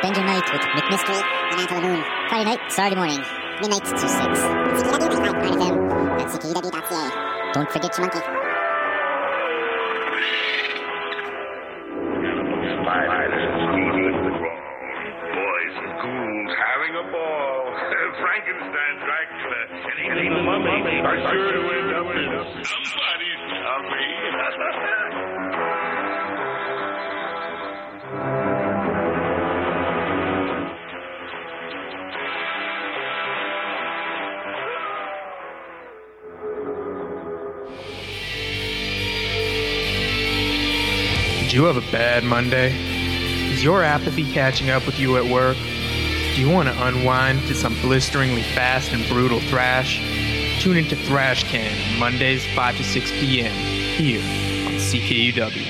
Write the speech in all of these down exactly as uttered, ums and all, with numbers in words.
Spend your night with McMystery and Until the Moon. Friday night, Saturday morning, midnight to six. C K W ninety-five point nine F M at C K U W dot C A. Don't forget your monkey. Boys and ghouls having a ball. Frankenstein, Dracula, and even the mummy are sure to end up in somebody's tummy. Did you have a bad Monday? Is your apathy catching up with you at work? Do you want to unwind to some blisteringly fast and brutal thrash? Tune into Thrash Can Mondays five to six p.m. here on C K U W.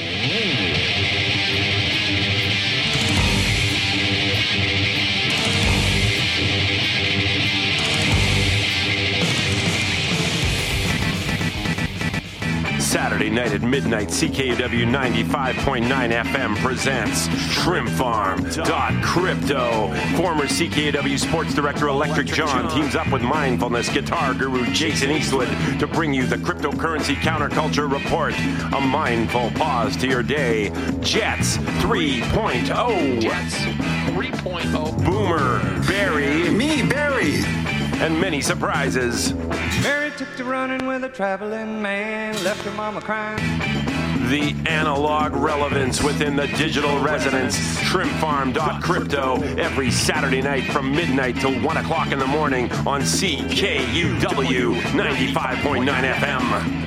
Saturday night at midnight, C K U W ninety-five point nine F M presents Shrimp Farm dot Crypto. Former C K U W Sports Director Electric John teams up with mindfulness guitar guru Jason Eastwood to bring you the Cryptocurrency Counterculture Report. A mindful pause to your day. Jets three point oh. Jets three point oh. Boomer, Barry, Me, Barry. and many surprises. Mary took to running with a traveling man, left her mama crying. The analog relevance within the digital resonance. Shrimp Farm dot Crypto every Saturday night from midnight till one o'clock in the morning on C K U W ninety-five point nine F M.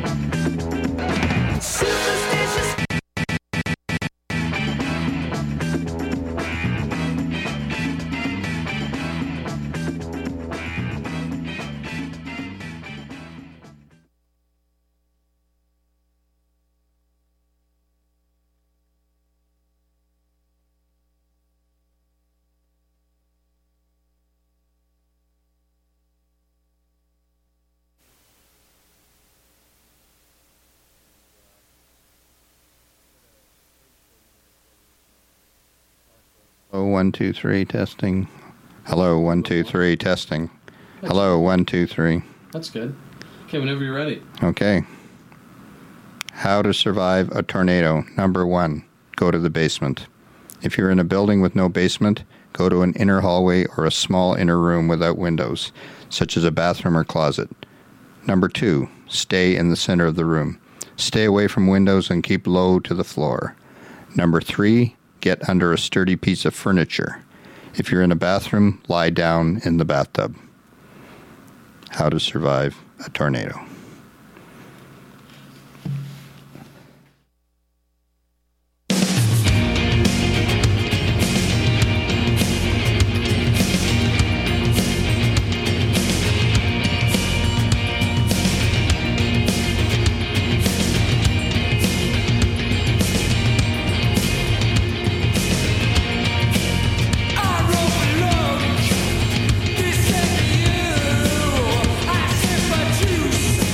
Hello, one, two, three, testing. Hello, one, two, three, testing. Hello, one, two, three. That's good. Okay, whenever you're ready. Okay. How to survive a tornado. Number one, go to the basement. If you're in a building with no basement, go to an inner hallway or a small inner room without windows, such as a bathroom or closet. Number two, stay in the center of the room. Stay away from windows and keep low to the floor. Number three, get under a sturdy piece of furniture. If you're in a bathroom, lie down in the bathtub. How to survive a tornado. Juice.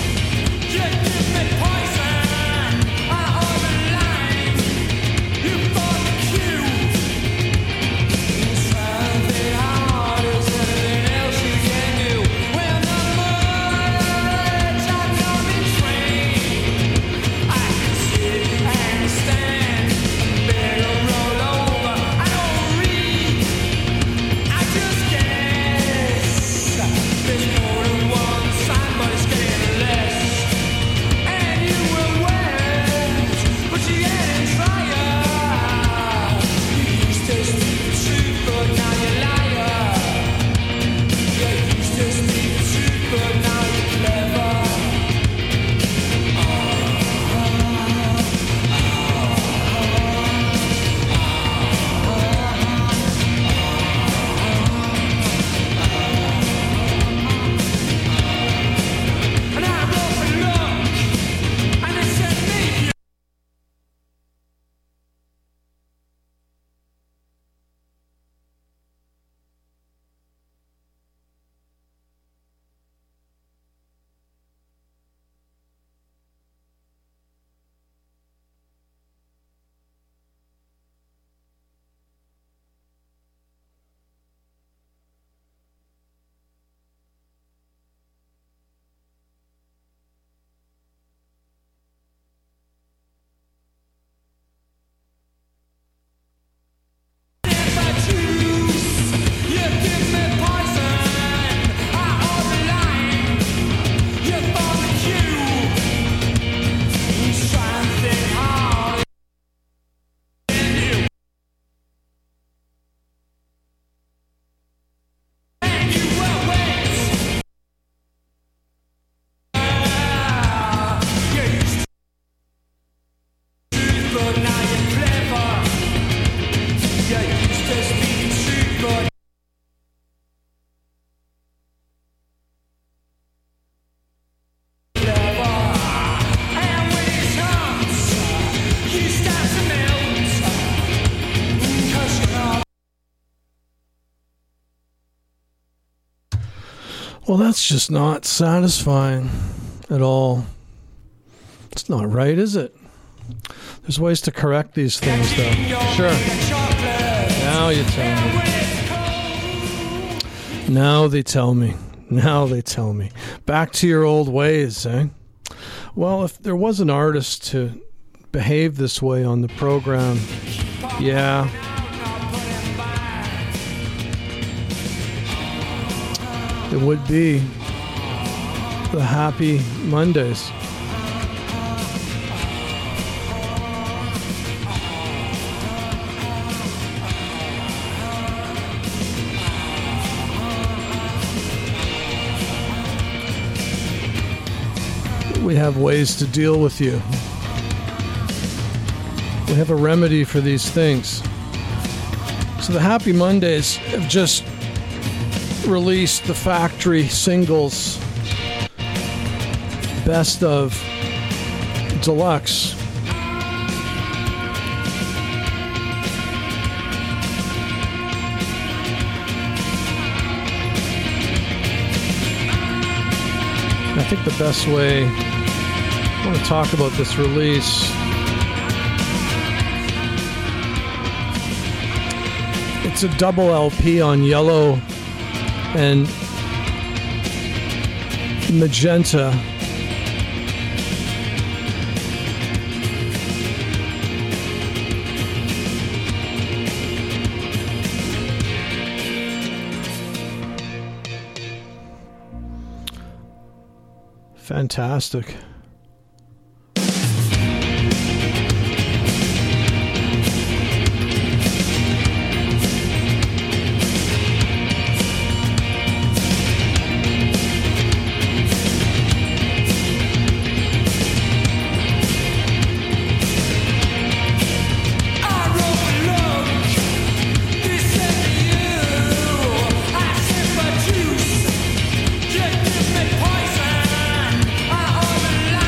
Well, that's just not satisfying at all. It's not right, is it? There's ways to correct these things, though. Sure. Now you tell me. Now they tell me. Now they tell me. Back to your old ways, eh? Well, if there was an artist to behave this way on the program, yeah. It would be the Happy Mondays. We have ways to deal with you. We have a remedy for these things. So the Happy Mondays have just released the factory singles Best of Deluxe. I think the best way I want to talk about this release, it's a double L P on yellow and magenta. Fantastic. Just give me poison. I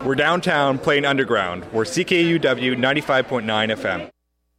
We're downtown playing underground. We're C K U W ninety-five point nine F M.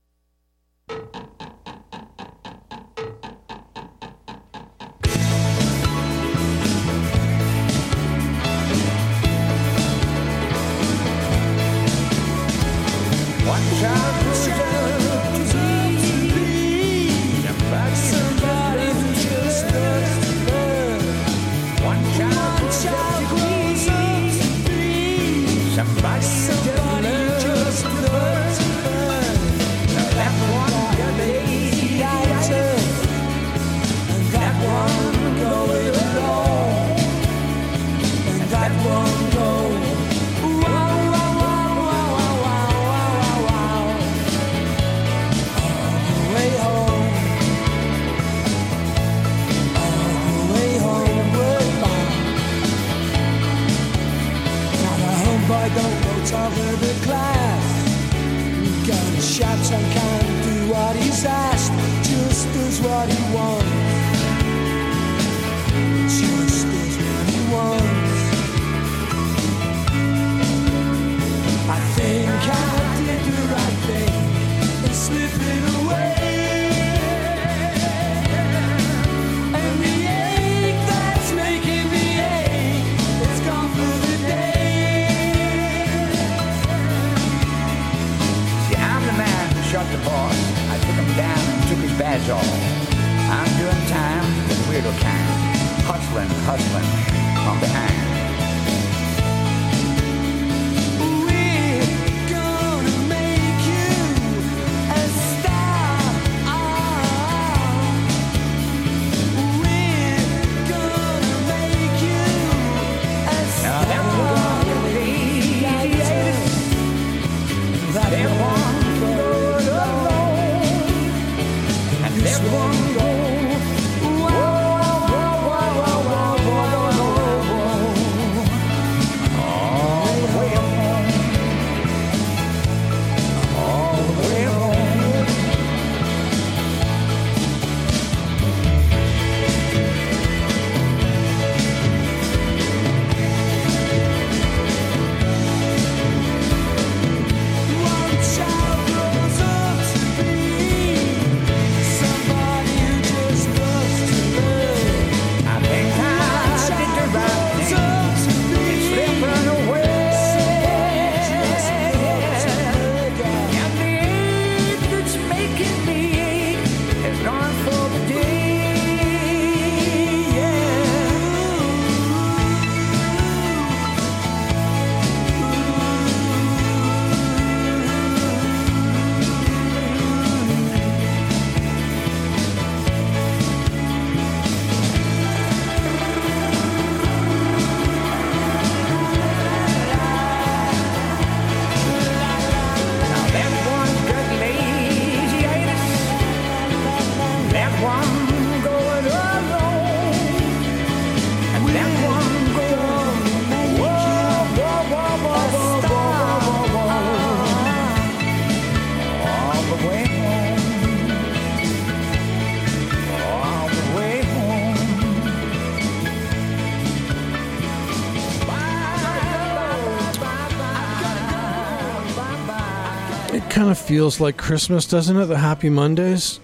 Kind of feels like Christmas, doesn't it? The Happy Mondays.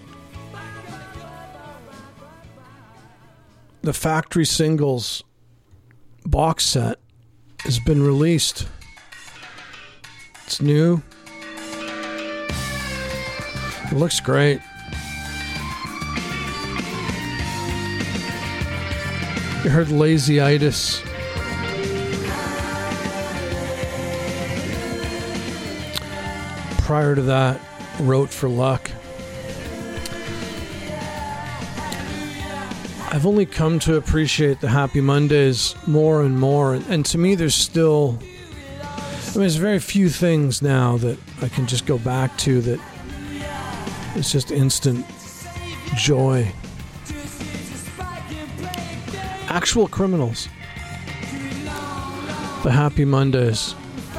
The Factory Singles box set has been released. It's new. It looks great. You heard Lazy-itis. Prior to that, Wrote for Luck. I've only come to appreciate the Happy Mondays more and more, and, and to me there's still, I mean, there's very few things now that I can just go back to that it's just instant joy. Actual Criminals. The Happy Mondays.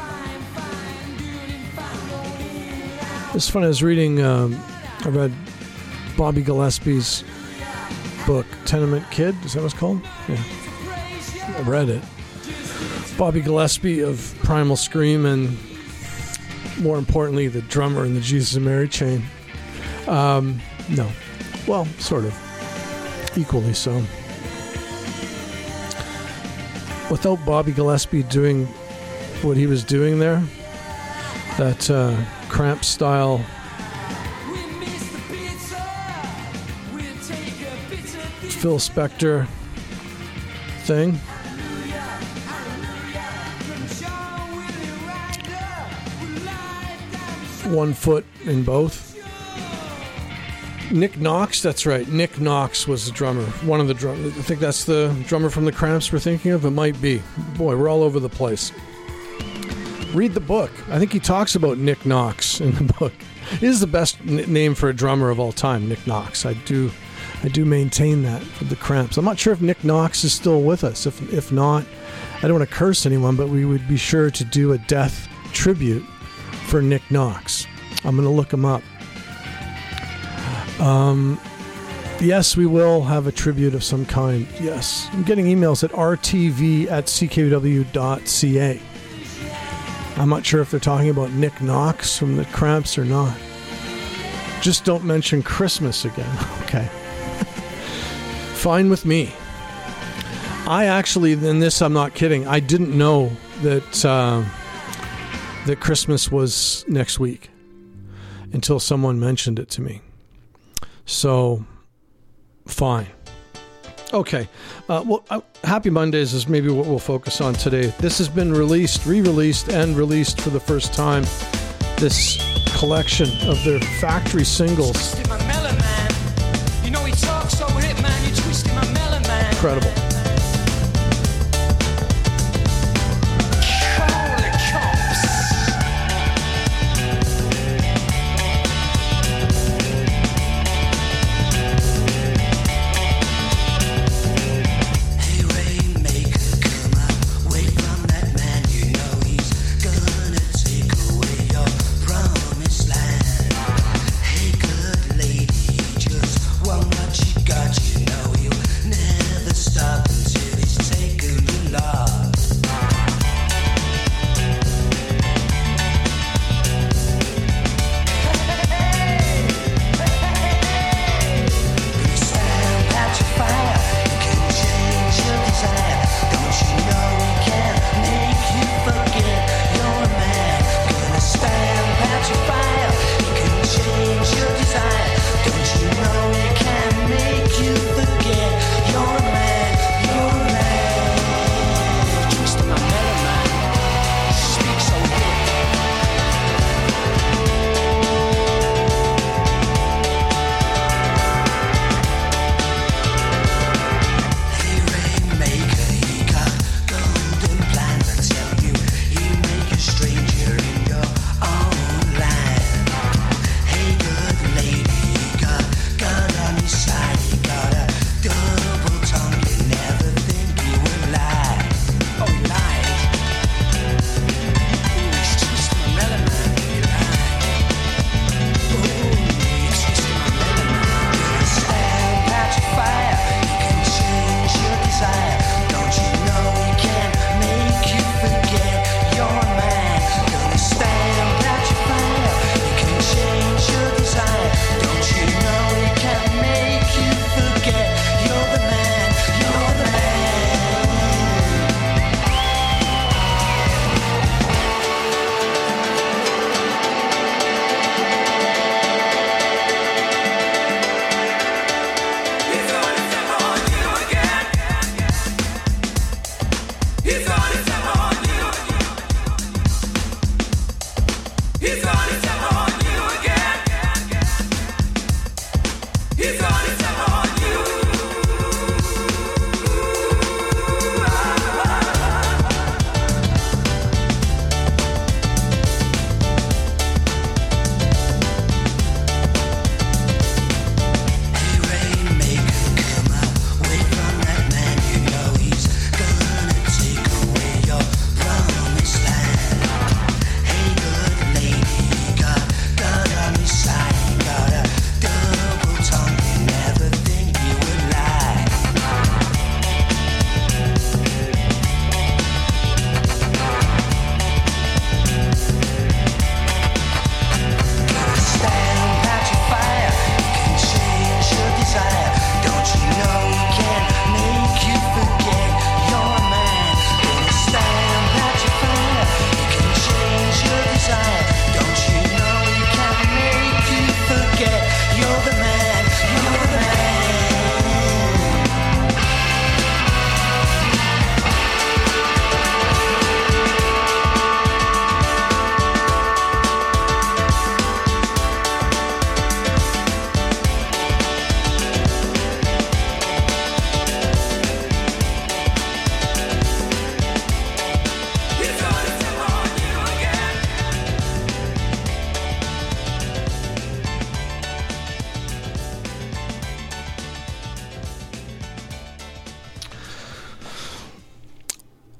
It's funny, I was reading, um, I read Bobby Gillespie's book, Tenement Kid, is that what it's called? Yeah. I read it. Bobby Gillespie of Primal Scream, and more importantly, the drummer in the Jesus and Mary Chain. Um, no. Well, sort of. Equally so. Without Bobby Gillespie doing what he was doing there, that uh, Cramp style Phil Spector thing, one foot in both. Nick Knox, that's right. Nick Knox was the drummer. One of the drummers. I think that's the drummer from the Cramps we're thinking of. It might be. Boy, we're all over the place. Read the book. I think he talks about Nick Knox in the book. It is the best n- name for a drummer of all time, Nick Knox. I do I do maintain that for the Cramps. I'm not sure if Nick Knox is still with us. If if not, I don't want to curse anyone, but we would be sure to do a death tribute for Nick Knox. I'm going to look him up. Um, yes, we will have a tribute of some kind. Yes. I'm getting emails at r t v at c k u w dot c a. I'm not sure if they're talking about Nick Knox from the Cramps or not. Just don't mention Christmas again. Okay. Fine with me. I actually, in this, I'm not kidding, I didn't know that uh, that Christmas was next week until someone mentioned it to me. So, fine. Okay. Uh, well, uh, Happy Mondays is maybe what we'll focus on today. This has been released, re-released, and released for the first time. This collection of their factory singles. Incredible.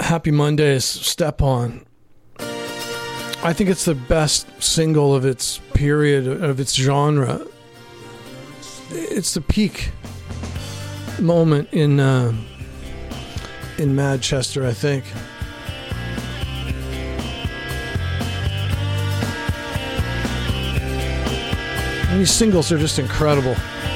Happy Mondays, Step On. I think it's the best single of its period, of its genre. It's the peak moment in uh, in Manchester, I think. And these singles are just incredible.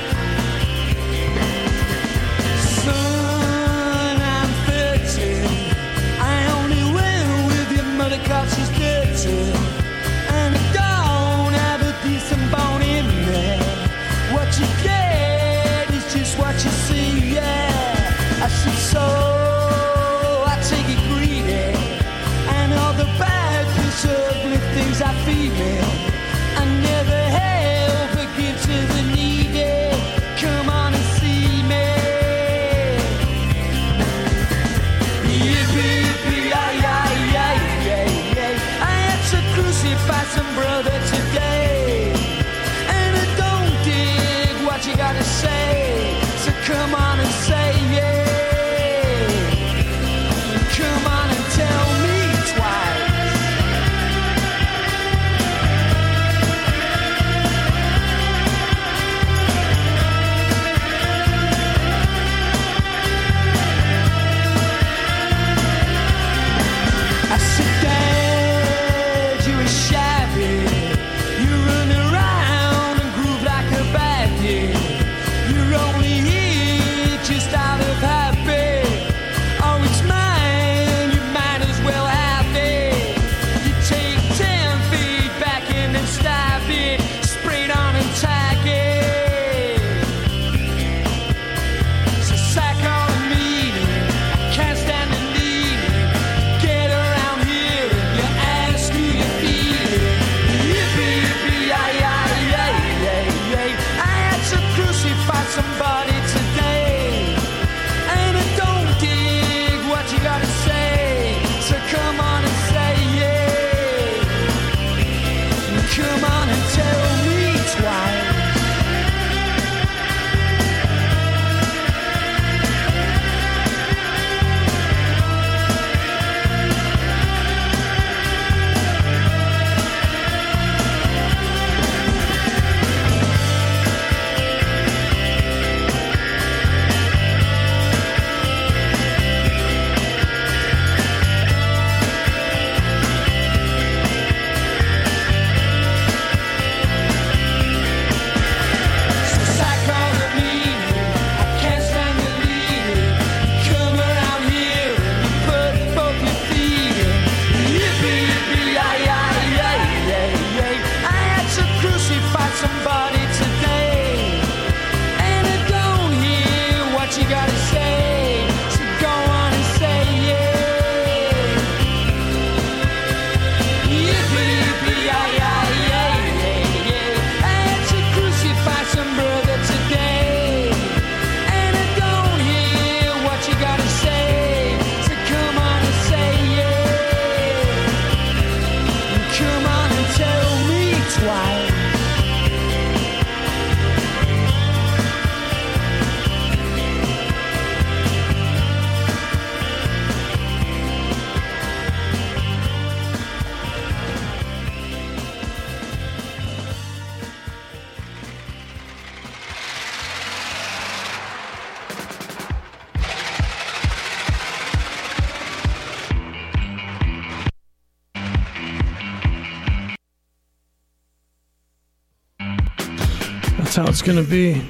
That's how it's going to be.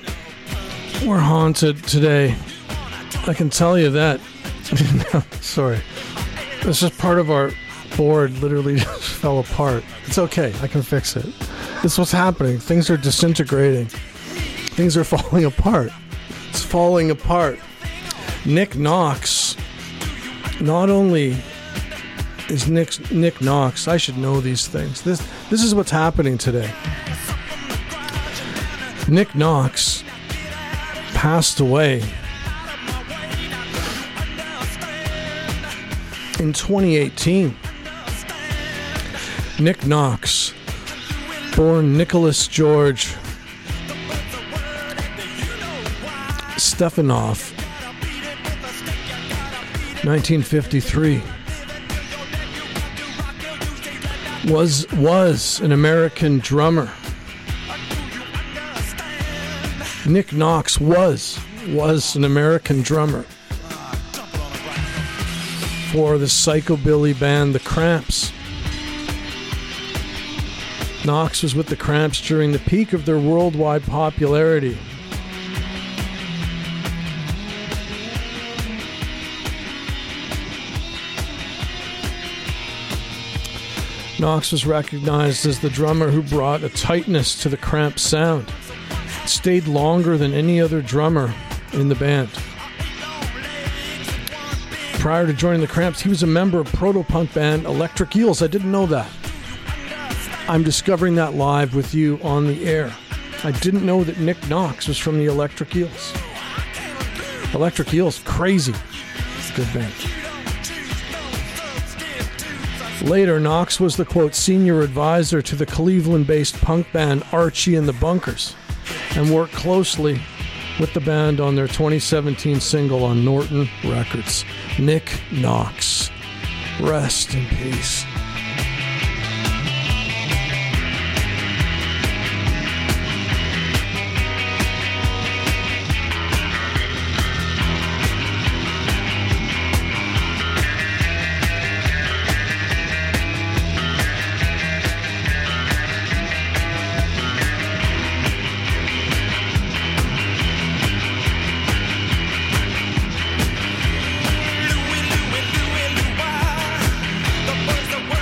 We're haunted today. I can tell you that. Sorry. It's just part of our board literally just fell apart. It's okay. I can fix it. It's what's happening. Things are disintegrating. Things are falling apart. It's falling apart. Nick Knox. Not only is Nick, Nick Knox, I should know these things. This, this is what's happening today. Nick Knox passed away in twenty eighteen. Nick Knox, born Nicholas George Stefanoff nineteen fifty-three. Was was an American drummer. Nick Knox was was an American drummer for the psychobilly band The Cramps. Knox was with The Cramps during the peak of their worldwide popularity. Knox was recognized as the drummer who brought a tightness to the Cramps sound. It stayed longer than any other drummer in the band. Prior to joining the Cramps, he was a member of proto-punk band Electric Eels. I didn't know that. I'm discovering that live with you on the air. I didn't know that Nick Knox was from the Electric Eels. Electric Eels, crazy. Good band. Later, Knox was the, quote, senior advisor to the Cleveland-based punk band Archie and the Bunkers, and worked closely with the band on their twenty seventeen single on Norton Records. Nick Knox. Rest in peace. The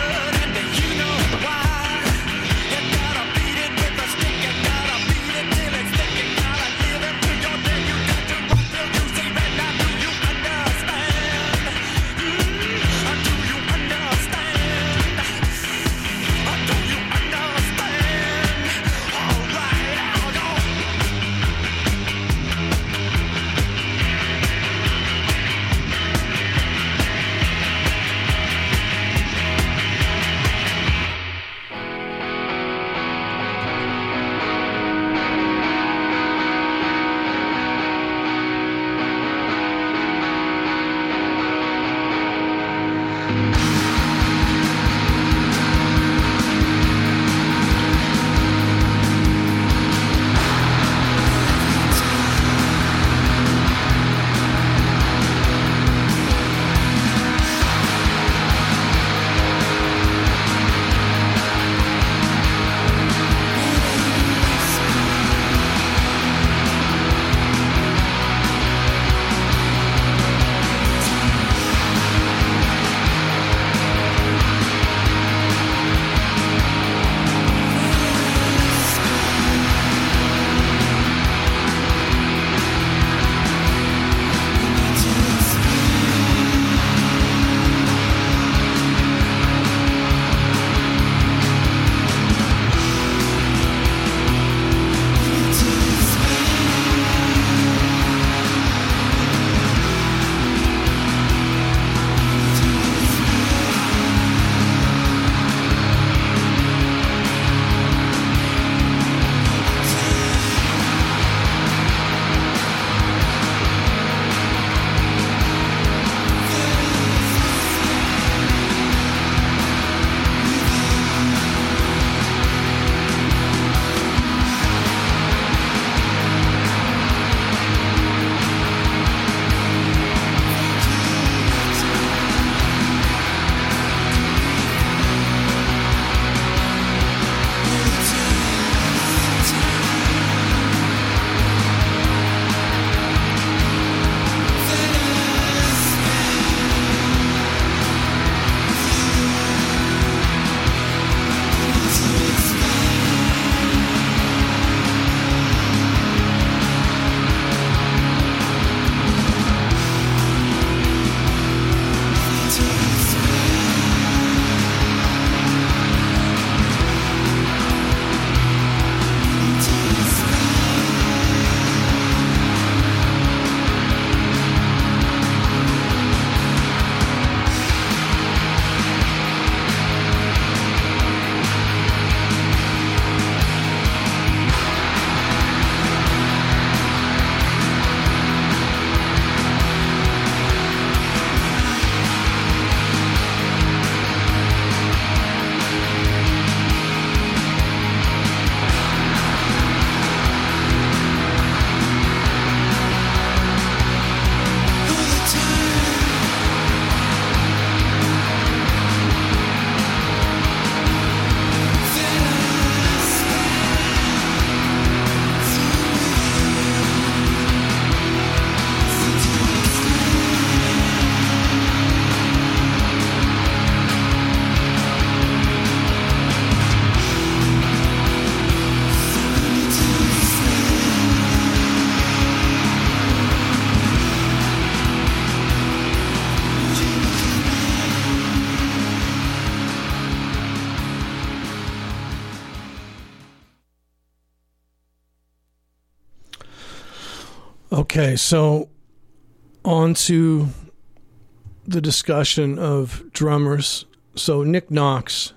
Okay, so on to the discussion of drummers. So Nick Knox,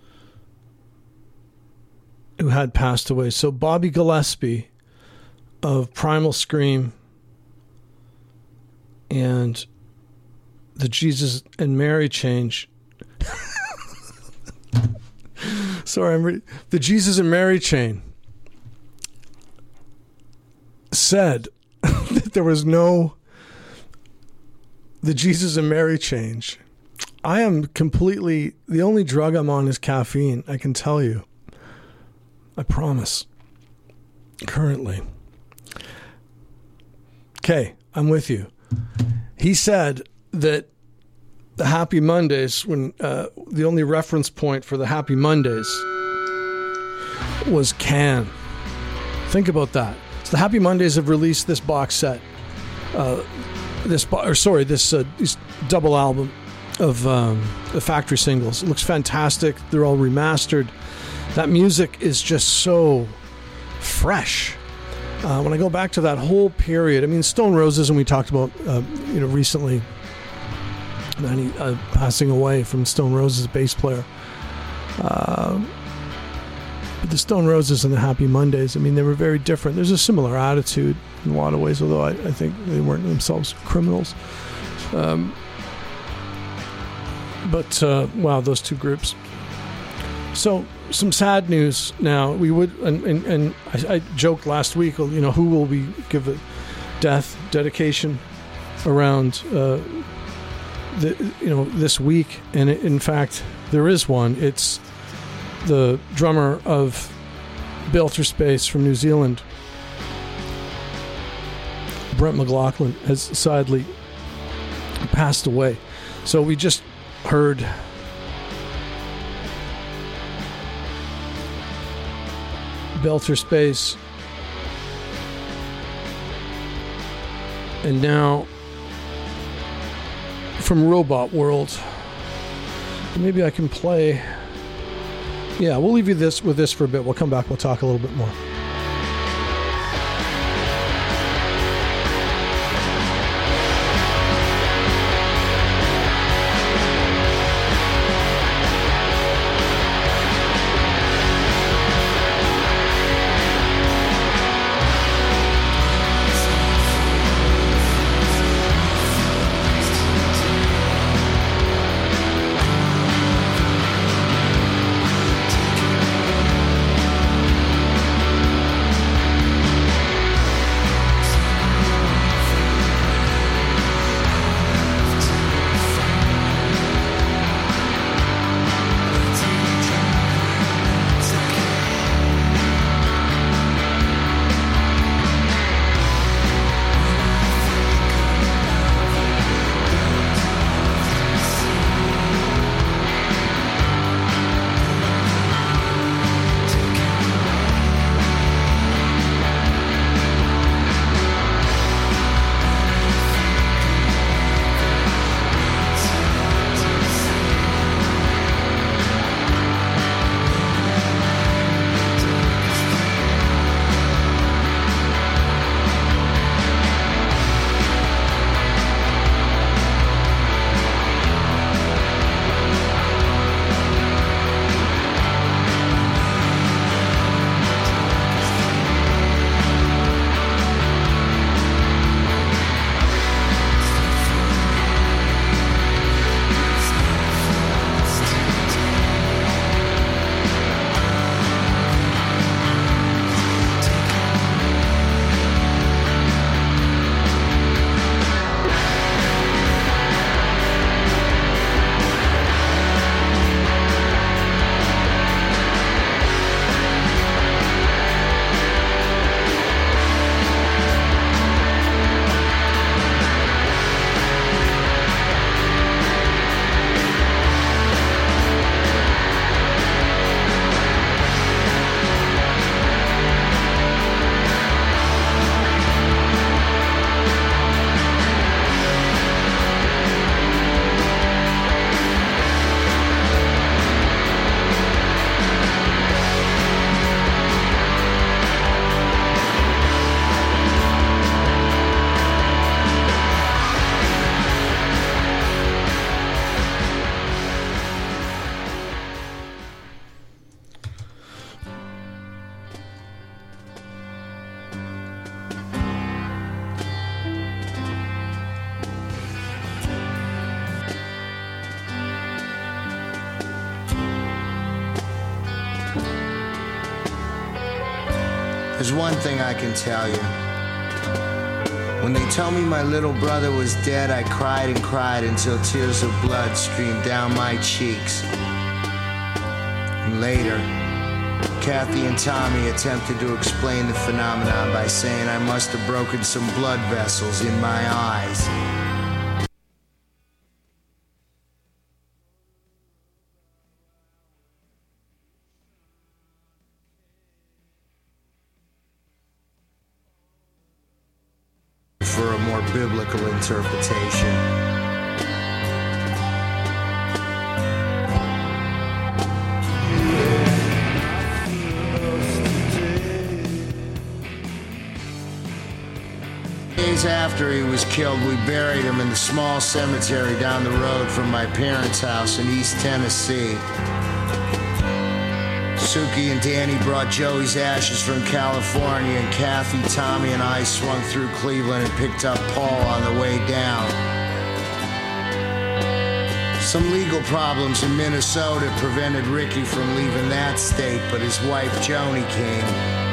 who had passed away. So Bobby Gillespie of Primal Scream and the Jesus and Mary Change. Sorry, I'm re- the Jesus and Mary chain said that there was no the Jesus and Mary change. I am completely, the only drug I'm on is caffeine, I can tell you. I promise. Currently. Okay, I'm with you. He said that the Happy Mondays, when uh, the only reference point for the Happy Mondays was Can. Think about that. So the Happy Mondays have released this box set, uh, this bo- or sorry, this uh, this double album of um, the factory singles. It looks fantastic. They're all remastered. That music is just so fresh. Uh, when I go back to that whole period, I mean, Stone Roses, and we talked about, uh, you know, recently. And he, uh, passing away from Stone Roses bass player. Uh, but the Stone Roses and the Happy Mondays, I mean, they were very different. There's a similar attitude in a lot of ways, although I, I think they weren't themselves criminals. Um, but, uh, wow, those two groups. So, some sad news now. We would, and, and, and I, I joked last week, you know, who will we give a death dedication around uh The, you know, this week, and it, in fact, there is one. It's the drummer of Belter Space from New Zealand, Brent McLaughlin, has sadly passed away. So we just heard Belter Space, and now from Robot World. Maybe I can play. Yeah, we'll leave you this with this for a bit. We'll come back. We'll talk a little bit more. There's one thing I can tell you. When they told me my little brother was dead, I cried and cried until tears of blood streamed down my cheeks. And later, Kathy and Tommy attempted to explain the phenomenon by saying I must have broken some blood vessels in my eyes. For a more biblical interpretation. Days after he was killed, we buried him in the small cemetery down the road from my parents' house in East Tennessee. Suki and Danny brought Joey's ashes from California, and Kathy, Tommy, and I swung through Cleveland and picked up Paul on the way down. Some legal problems in Minnesota prevented Ricky from leaving that state, but his wife Joni came.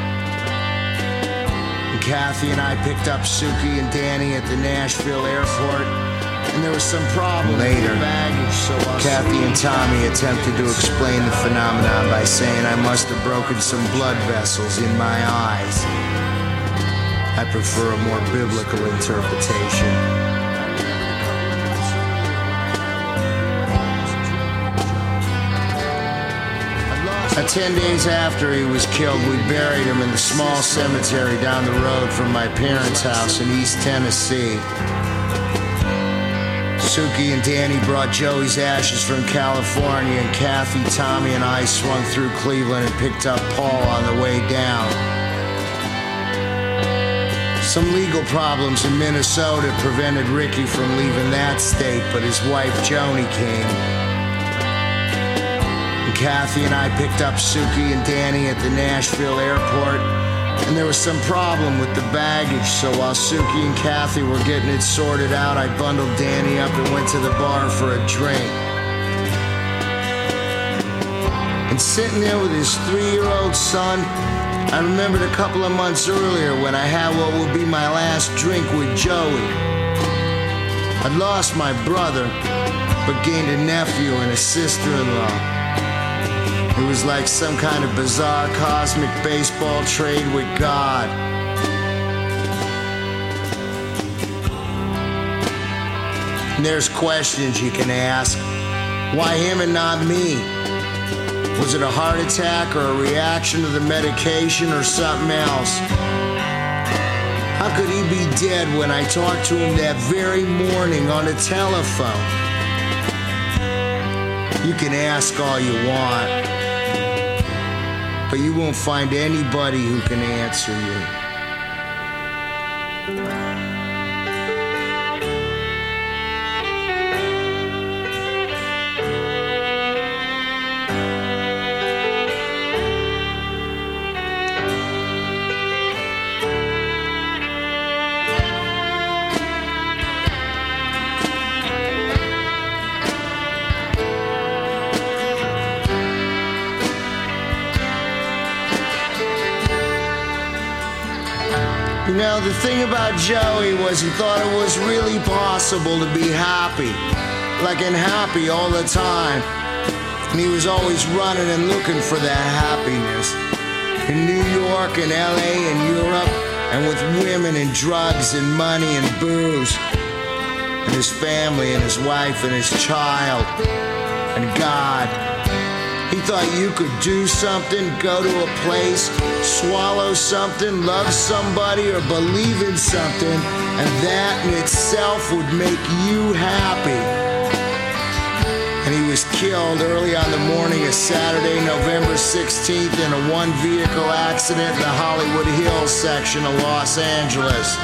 And Kathy and I picked up Suki and Danny at the Nashville airport, and there was some problem later. With baggage, so Kathy and Tommy attempted to explain the phenomenon by saying I must have broken some blood vessels in my eyes. I prefer a more biblical interpretation. Uh, ten days after he was killed, we buried him in the small cemetery down the road from my parents' house in East Tennessee. Suki and Danny brought Joey's ashes from California, and Kathy, Tommy, and I swung through Cleveland and picked up Paul on the way down. Some legal problems in Minnesota prevented Ricky from leaving that state, but his wife Joni came. And Kathy and I picked up Suki and Danny at the Nashville airport, and there was some problem with the baggage, so while Suki and Kathy were getting it sorted out, I bundled Danny up and went to the bar for a drink. And sitting there with his three-year-old son, I remembered a couple of months earlier when I had what would be my last drink with Joey. I'd lost my brother, but gained a nephew and a sister-in-law. It was like some kind of bizarre cosmic baseball trade with God. And there's questions you can ask. Why him and not me? Was it a heart attack or a reaction to the medication or something else? How could he be dead when I talked to him that very morning on the telephone? You can ask all you want, but you won't find anybody who can answer you. You know, the thing about Joey was he thought it was really possible to be happy, like and happy all the time. And he was always running and looking for that happiness. In New York and L A and Europe, and with women and drugs and money and booze. And his family and his wife and his child and God. He thought you could do something, go to a place, swallow something, love somebody, or believe in something, and that in itself would make you happy. And he was killed early on the morning of Saturday, November sixteenth, in a one-vehicle accident in the Hollywood Hills section of Los Angeles.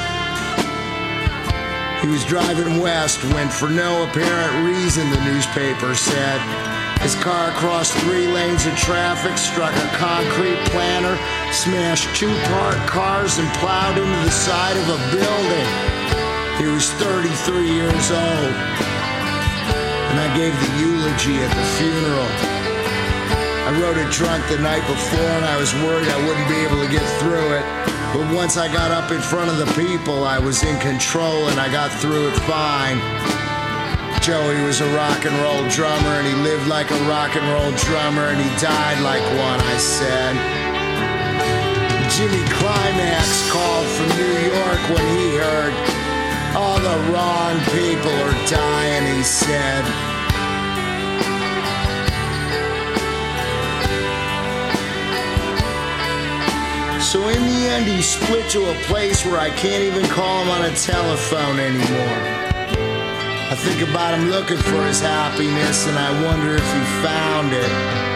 He was driving west when, for no apparent reason, the newspaper said, his car crossed three lanes of traffic, struck a concrete planter, smashed two parked cars, and plowed into the side of a building. He was thirty-three years old. And I gave the eulogy at the funeral. I wrote it drunk the night before and I was worried I wouldn't be able to get through it. But once I got up in front of the people, I was in control and I got through it fine. Joey was a rock and roll drummer and he lived like a rock and roll drummer and he died like one, I said. Jimmy Climax called from New York when he heard all the wrong people are dying, he said. So in the end he split to a place where I can't even call him on a telephone anymore. I think about him looking for his happiness and I wonder if he found it.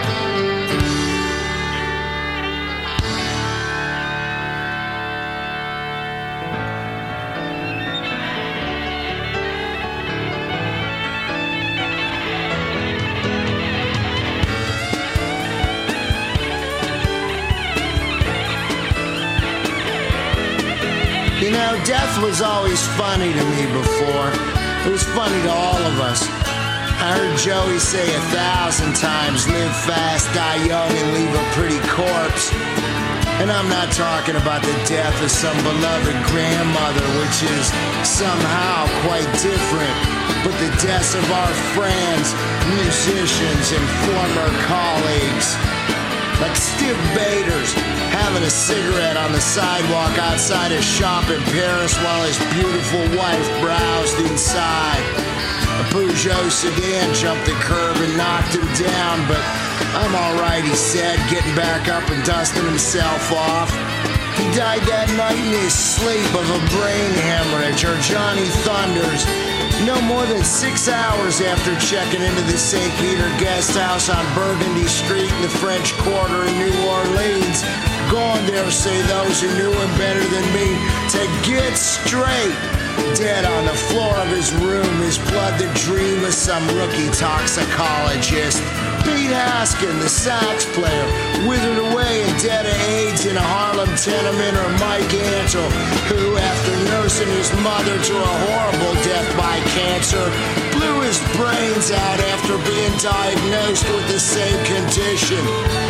You know, death was always funny to me before. It was funny to all of us. I heard Joey say a thousand times, live fast, die young, and leave a pretty corpse. And I'm not talking about the death of some beloved grandmother, which is somehow quite different, but the deaths of our friends, musicians, and former colleagues. Like Steve Baders having a cigarette on the sidewalk outside a shop in Paris while his beautiful wife browsed inside. A Peugeot sedan jumped the curb and knocked him down, but I'm alright, he said, getting back up and dusting himself off. He died that night in his sleep of a brain hemorrhage, or Johnny Thunders. No more than six hours after checking into the Saint Peter guest house on Burgundy Street in the French Quarter in New Orleans. Gone there, say those who knew him better than me, to get straight. Dead on the floor of his room, his blood the dream of some rookie toxicologist. Pete Haskin, the sax player, withered away and dead of AIDS in a Harlem tenement, or Mike Antle, who, after nursing his mother to a horrible death by cancer, blew his brains out after being diagnosed with the same condition.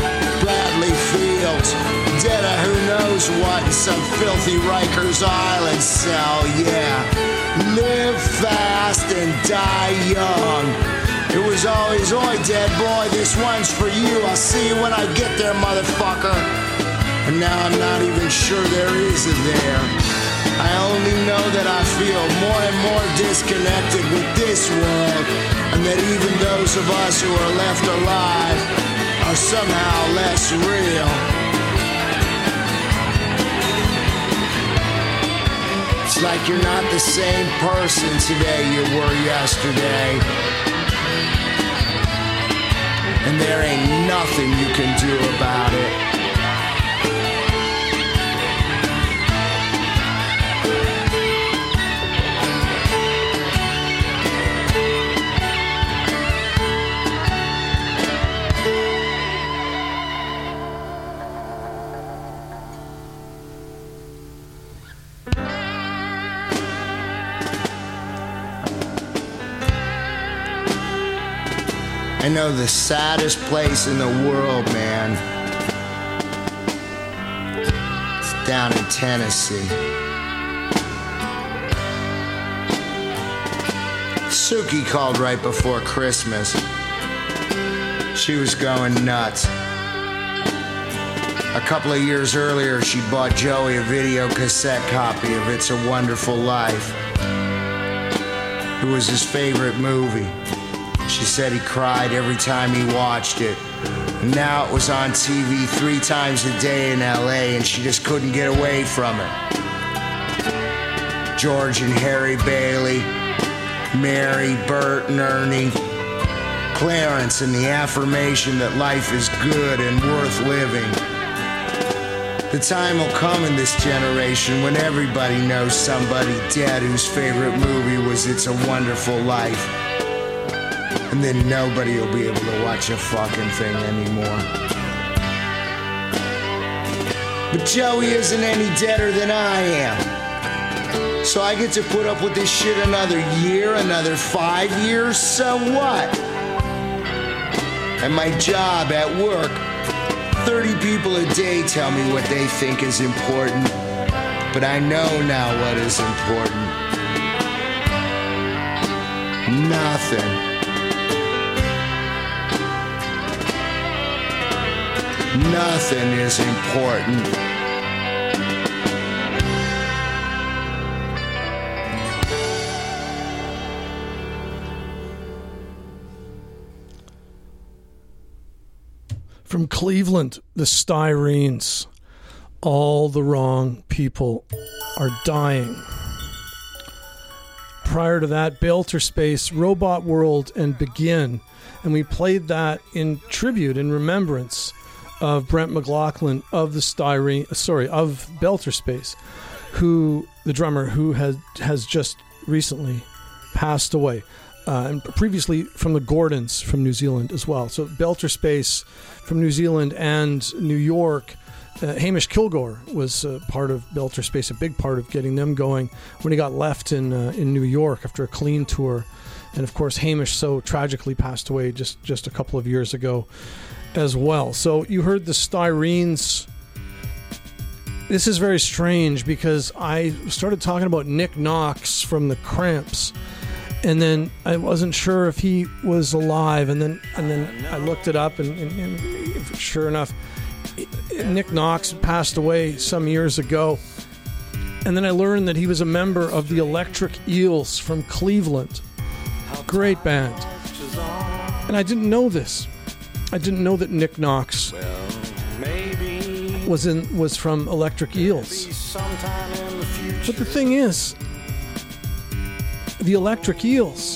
Bradley Fields, dead of who knows what in some filthy Rikers Island cell, yeah. Live fast and die young. It was always, oi, dead boy, this one's for you. I'll see you when I get there, motherfucker. And now I'm not even sure there is a there. I only know that I feel more and more disconnected with this world, and that even those of us who are left alive are somehow less real. It's like you're not the same person today you were yesterday. And there ain't nothing you can do about it. I know the saddest place in the world, man. It's down in Tennessee. Suki called right before Christmas. She was going nuts. A couple of years earlier, she bought Joey a video cassette copy of It's a Wonderful Life. It was his favorite movie. She said he cried every time he watched it. And now it was on T V three times a day in L A, and she just couldn't get away from it. George and Harry Bailey, Mary, Bert, and Ernie, Clarence, and the affirmation that life is good and worth living. The time will come in this generation when everybody knows somebody dead whose favorite movie was It's a Wonderful Life. And then nobody will be able to watch a fucking thing anymore. But Joey isn't any deader than I am. So I get to put up with this shit another year, another five years, so what? and my job at work, thirty people a day tell me what they think is important. But I know now what is important. Nothing. Nothing is important. From Cleveland, the Styrenes. All the wrong people are dying. Prior to that, Belterspace, Robot World, and Begin. And we played that in tribute, in remembrance of Brent McLaughlin of the Styrene, sorry, of Belterspace, who, the drummer, who has, has just recently passed away. Uh, and previously from the Gordons from New Zealand as well. So Belterspace from New Zealand and New York. Uh, Hamish Kilgore was uh, part of Belterspace, a big part of getting them going when he got left in uh, in New York after a clean tour. And of course, Hamish so tragically passed away just, just a couple of years ago as well. So you heard the Styrenes. This is very strange because I started talking about Nick Knox from the Cramps. And then I wasn't sure if he was alive, and then and then I looked it up, and, and, and sure enough, Nick Knox passed away some years ago. And then I learned that he was a member of the Electric Eels from Cleveland. Great band. And I didn't know this. I didn't know that Nick Knox was in was from Electric Eels. But the thing is, the Electric Eels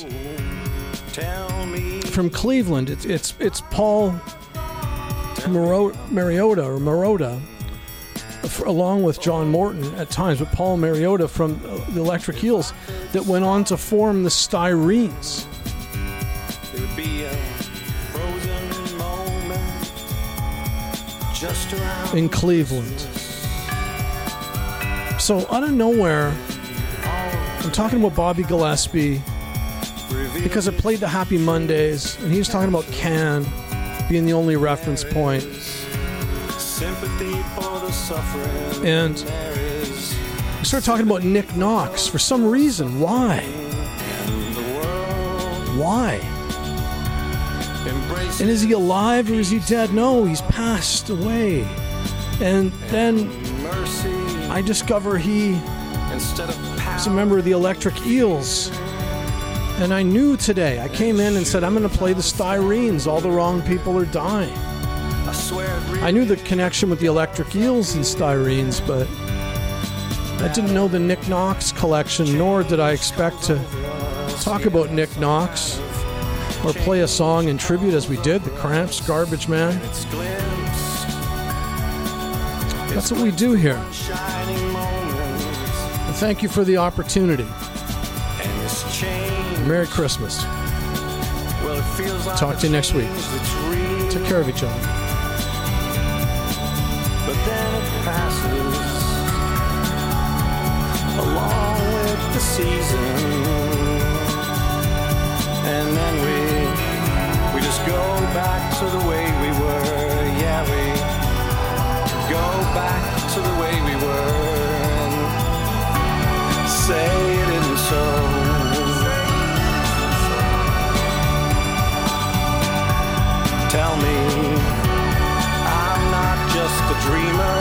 from Cleveland, it's it's it's Paul Maro- Mariota or Marotta, along with John Morton at times, but Paul Mariota from the Electric Eels that went on to form the Styrenes. In Cleveland. So out of nowhere, I'm talking about Bobby Gillespie because I played the Happy Mondays, and he was talking about Can being the only reference point. And we started talking about Nick Knox for some reason. Why? Why? And is he alive or is he dead? No, he's passed away. And then I discover he is a member of the Electric Eels. And I knew today, I came in and said, I'm going to play the Styrenes. All the wrong people are dying. I knew the connection with the Electric Eels and Styrenes, but I didn't know the Nick Knox collection, nor did I expect to talk about Nick Knox or play a song in tribute as we did, the Cramps, Garbage Man. That's what we do here. And thank you for the opportunity. Merry Christmas. Talk to you next week. Take care of each other. But then it passes along with the season, and then we we just go back to the way we were. Yeah, we go back to the way we were and say it isn't so. Tell me I'm not just a dreamer.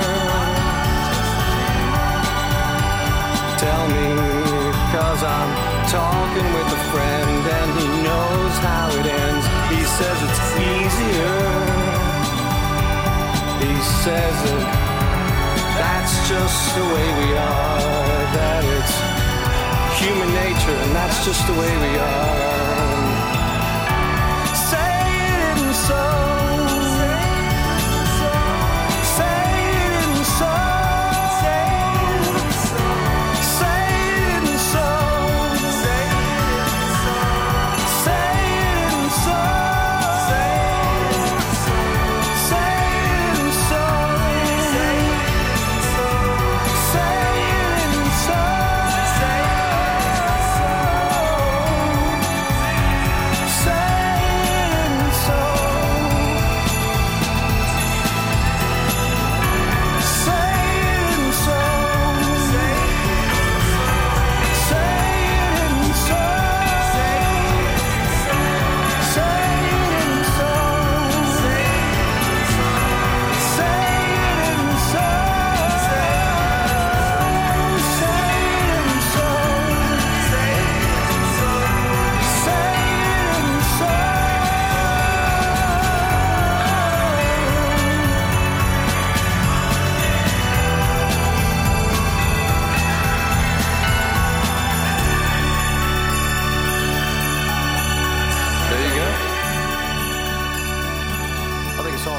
Tell me, cause I'm talking with a friend and he knows how it ends. He says it's easier. He says that that's just the way we are, that it's human nature and that's just the way we are. So, say it isn't so. Say it isn't so. Say it isn't so. Say it isn't so. Say it isn't so. Say it isn't so.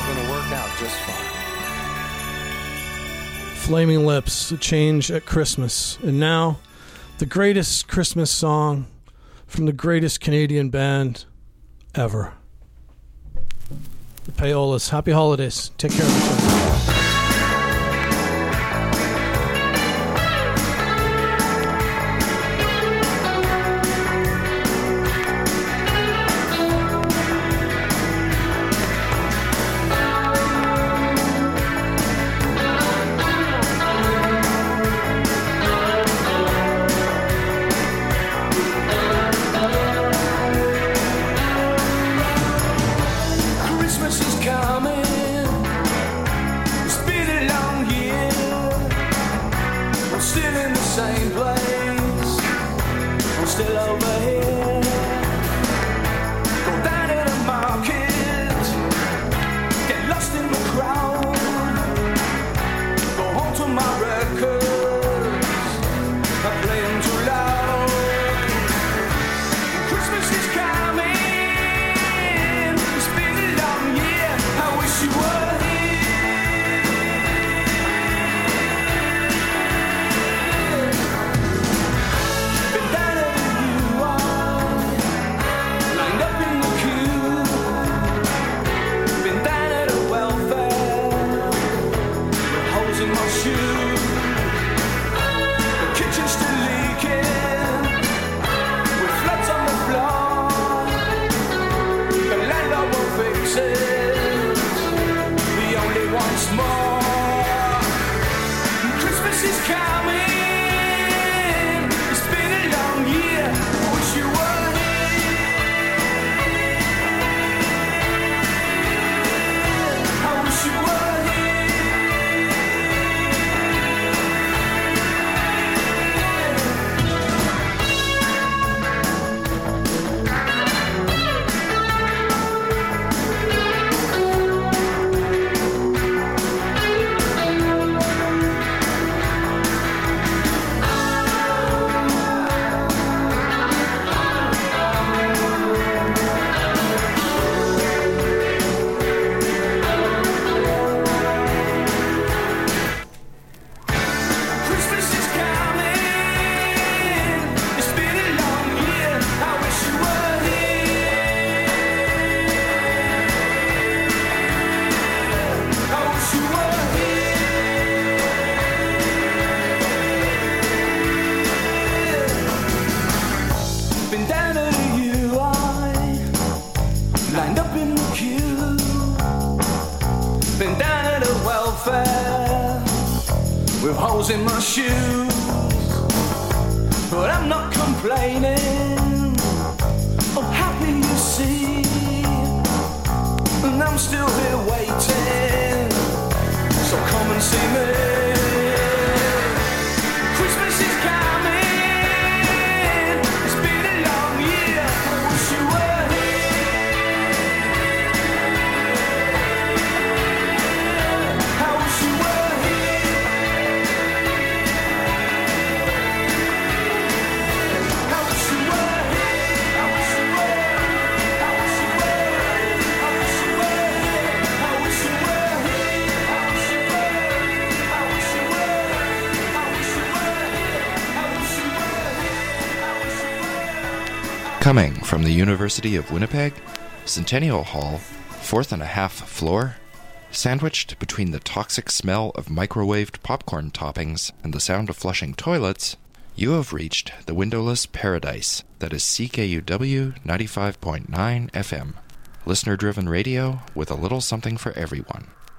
going to work out just fine. Flaming Lips, A Change at Christmas. And now, the greatest Christmas song from the greatest Canadian band ever. The Payolas. Happy holidays. Take care of each other. In my shoes, but I'm not complaining. I'm happy, you see, and I'm still here waiting. So come and see me. Christmas is coming. It's been a long year. I wish you were here. I wish you were. Coming from the University of Winnipeg, Centennial Hall, fourth and a half floor, sandwiched between the toxic smell of microwaved popcorn toppings and the sound of flushing toilets, you have reached the windowless paradise that is C K U W ninety-five point nine F M, listener-driven radio with a little something for everyone.